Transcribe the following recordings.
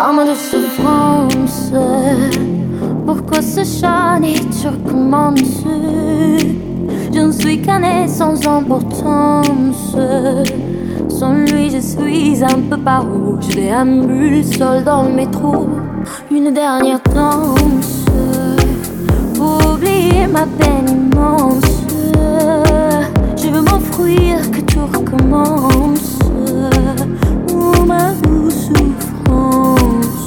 Parle-moi de souffrance. Pourquoi ce chant et tu recommences? Je ne suis qu'un être sans importance. Sans lui je suis un peu paro. Je déambule seul dans le métro. Une dernière danse pour oublier ma peine immense. Je veux m'enfuir, que tout recommence. Oh ma douce souffrance.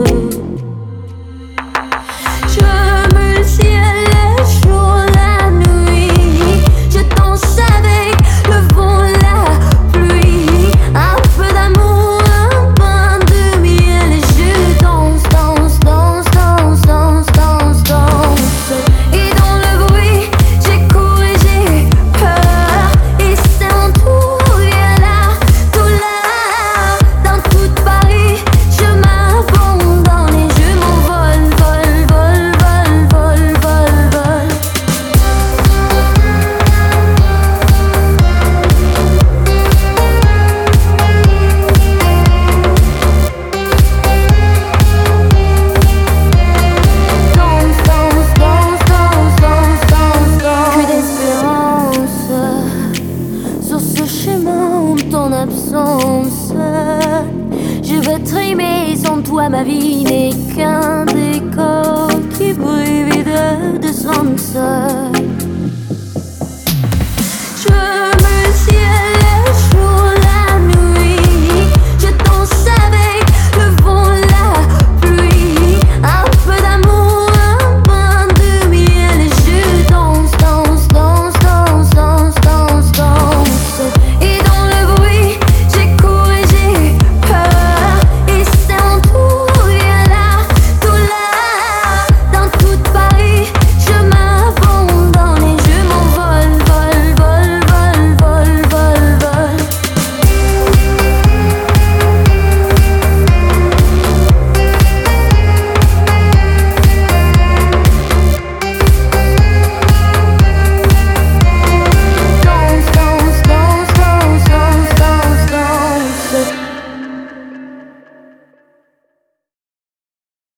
Je me ciel le jour, la nuit. Je danse avec le vent, la pluie. Un peu d'amour, un pain de miel. Et je danse, danse, danse, danse, danse, danse, danse. Et dans le bruit, j'ai couru, j'ai peur. Et c'est mon tour, il y a la douleur. Dans tout Paris, je m'abandonne et je m'envole, vol, vol, vol, vol, vol, vol. Danse, danse, danse, danse, danse, danse, danse. Que d'espérance sur ce chemin en ton absence. Je veux trimer sans toi, ma vie n'est qu'un décor qui brille vide de sens.